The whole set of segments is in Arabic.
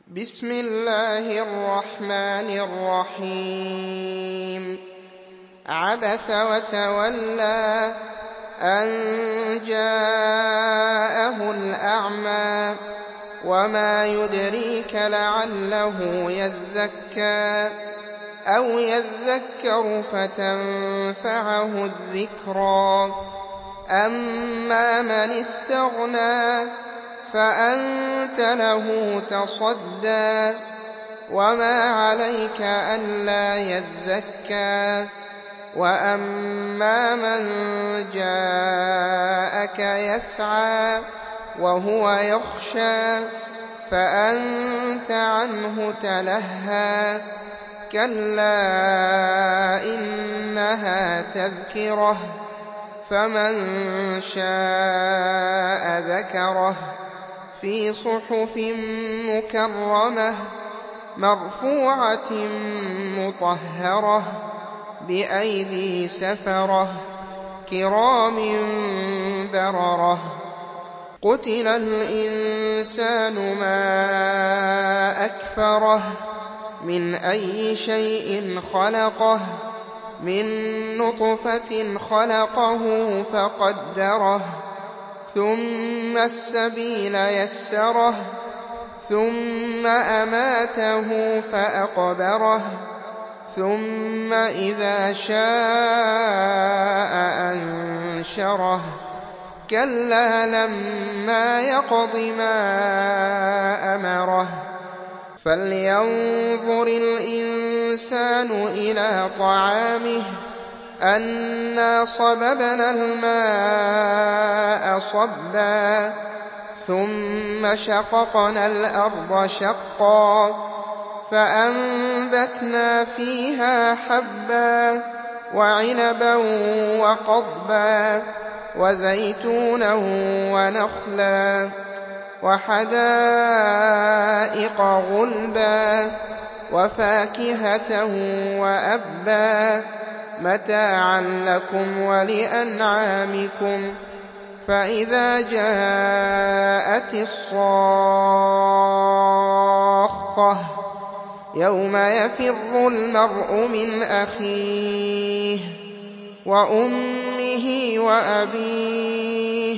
بسم الله الرحمن الرحيم عبس وتولى أن جاءه الأعمى وما يدريك لعله يزكى أو يذكر فتنفعه الذكرى أما من استغنى فأنت له تصدى وما عليك ألا يزكى وأما من جاءك يسعى وهو يخشى فأنت عنه تلهى كلا إنها تذكرة فمن شاء ذكره في صحف مكرمة مرفوعة مطهرة بأيدي سفرة كرام بررة قتل الإنسان ما أكفره من أي شيء خلقه من نطفة خلقه فقدره ثم السبيل يسره ثم أماته فأقبره ثم إذا شاء أنشره كلا لما يقض ما أمره فلينظر الإنسان إلى طعامه أنا صببنا الماء صبا ثم شققنا الأرض شقا فأنبتنا فيها حبا وعنبا وقضبا وزيتونا ونخلا وحدائق غلبا وفاكهة وأبا متاعا لكم ولأنعامكم فإذا جاءت الصاخة يوم يفر المرء من أخيه وأمه وأبيه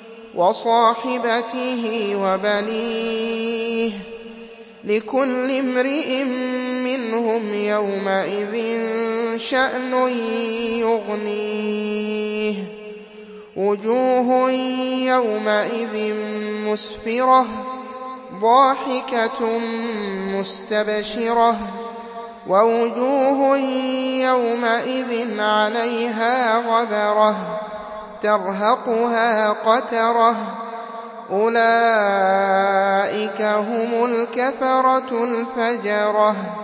وصاحبته وبنيه لكل امرئ منهم يومئذ شأن يغنيه وجوه يومئذ مسفرة ضاحكة مستبشرة ووجوه يومئذ عليها غبرة ترهقها قترة أولئك هم الكفرة الفجرة